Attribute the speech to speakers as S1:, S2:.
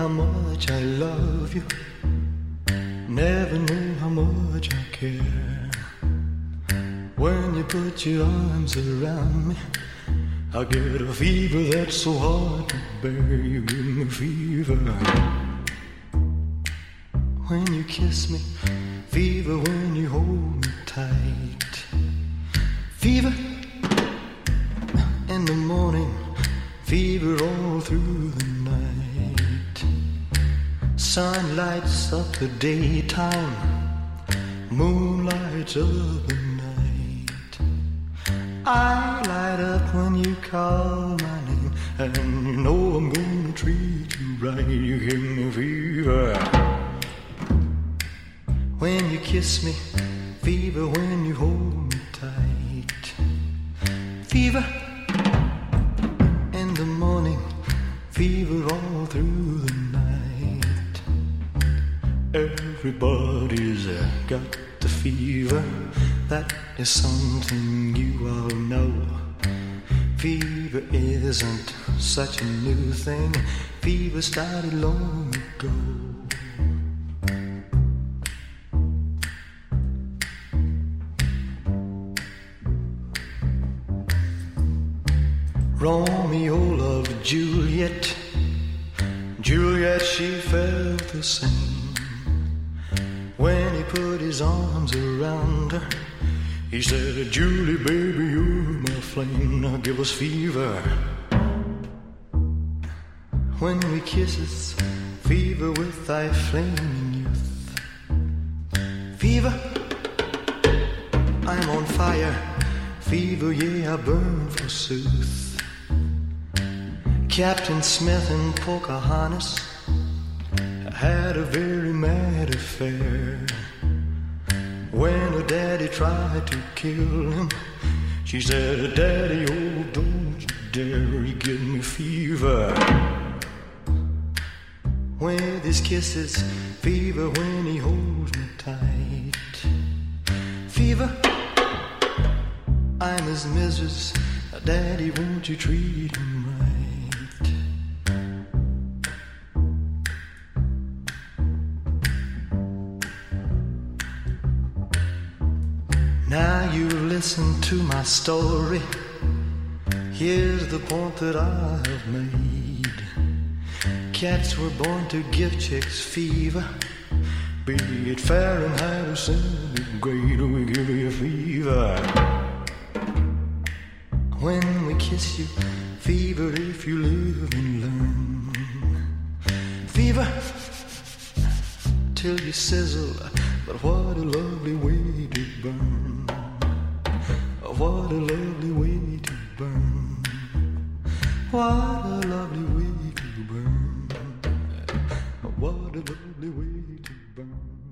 S1: how much I love you. Never knew how much I care. When you put your arms around me, I get a fever that's so hard to bear. You give me fever when you kiss me, fever when you hold me tight, fever in the morning, fever all through the night. Sun lights up the daytime, moon lights up the night. I light up when you call my name, and you know I'm gonna treat you right. You give me fever when you kiss me, fever when you hold me tight, fever in the morning, fever all through the night. Everybody's got the fever, that is something you all know. Fever isn't such a new thing, fever started long ago. Romeo loved Juliet, Juliet, she felt the same. When he put his arms around her, he said, Julie, baby, you're my flame, now give us fever. When we kisses, fever with thy flaming youth. Fever, I'm on fire, fever, yeah, I burn forsooth. Captain Smith and Pocahontas had a very mad affair. When her daddy tried to kill him, she said, Daddy, oh, don't you dare, he give me fever. With his kisses, fever when he holds me tight. Fever, I'm his missus, Daddy, won't you treat him right? Now you listen to my story. Here's the point that I have made. Cats were born to give chicks fever, be it Fahrenheit or centigrade, we give you fever. When we kiss you, fever if you live and learn. Fever till you sizzle, but what a lovely way to burn. What a lovely way to burn. What a lovely way to burn. What a lovely way to burn.